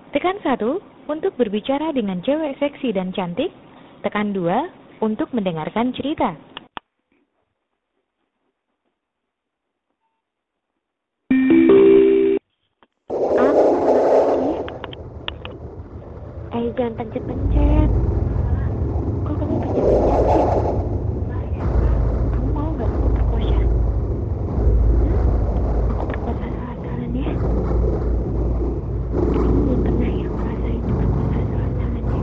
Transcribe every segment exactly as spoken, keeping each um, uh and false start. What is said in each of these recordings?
Tekan satu untuk berbicara dengan cewek seksi dan cantik. Tekan dua untuk mendengarkan cerita. Ah, makasih. Eh, jangan pencet-pencet. Kok kamu pencet-pencet sih? Kamu mau gak aku perkosa? Hmm? Aku perkosa salah-salan ya. Kamu belum pernah ya ngerasain diperkosa salah-salan ya?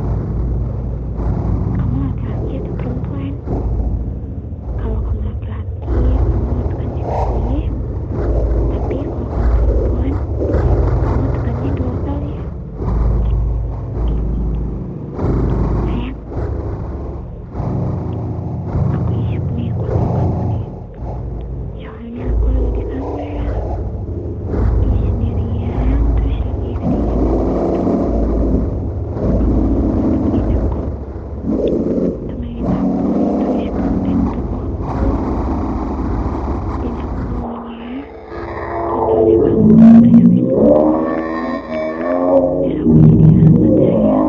Kamu laki-laki atau perempuan? Kalau kamu laki-laki, kamu tekan sekali. Tapi kalau kamu perempuan, kamu tekannya dua kali. Sayang, aku isep nih kalau kamu nih. Soalnya aku lagi di kamar. Lagi sendirian, terus lagi kedinginan gitu. Kamu temenin aku. Temenin aku, tulis konten tubuh aku. Dan aku maunya fotonya kamu masukin ke fotoku. Biar aku jadi hangat sayang.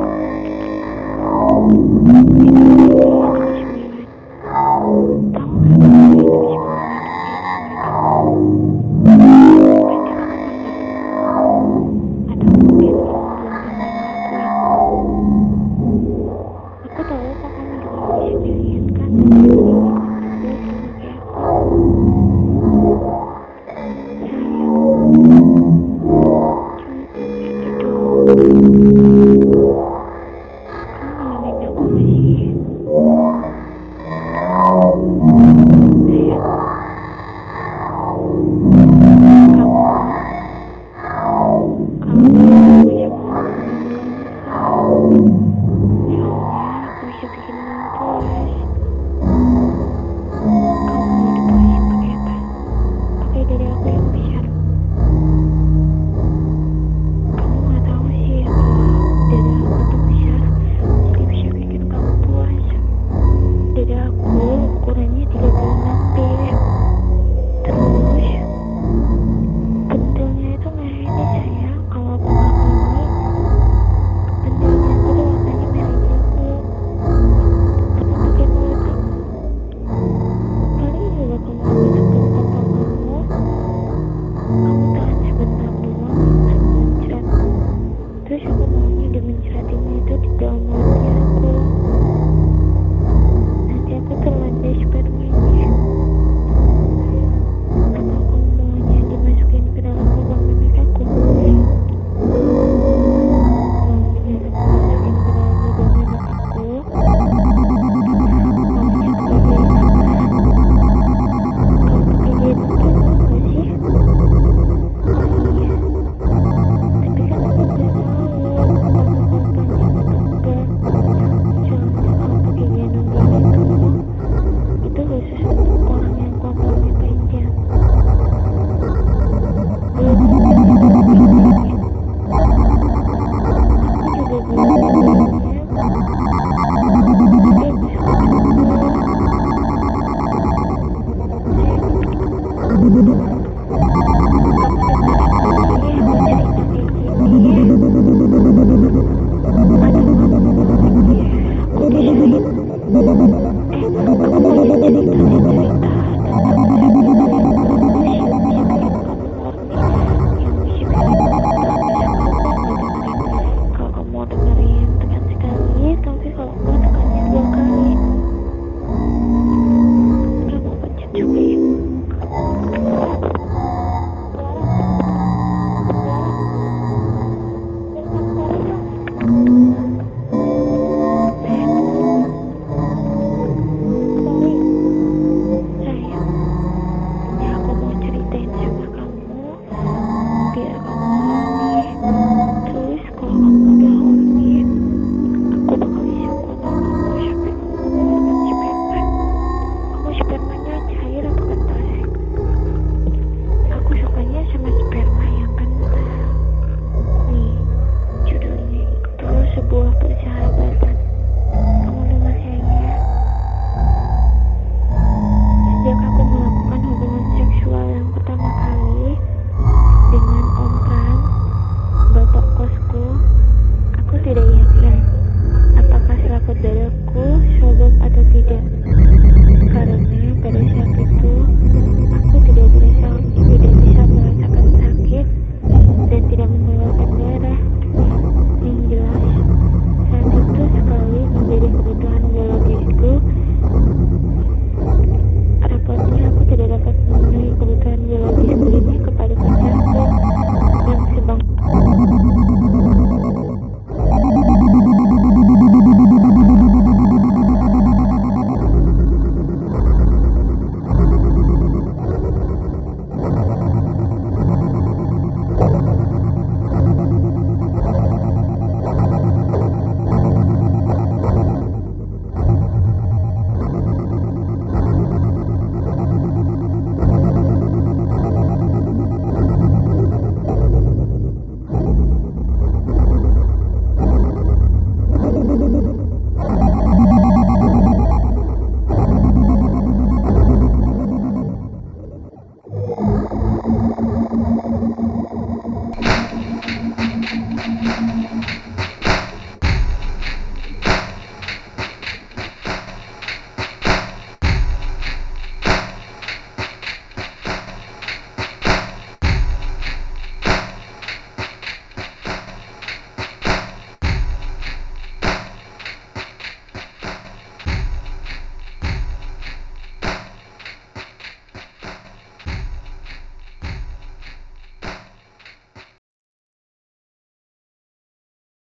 Itu lagi jam sembilan. Tahu nggak kalau jam sembilan itu kayak gimana? Pasti kamu pernah atau mungkin kamu belum pernah ngelakuin. Aku tahu kok kamu juga lagi sendirian kan, tapi kedinginan juga sama kayak aku. Sayang, cuma itu dong. Kamu ngalamin aku gak sih? Sayang, kamu kalau mau ngajak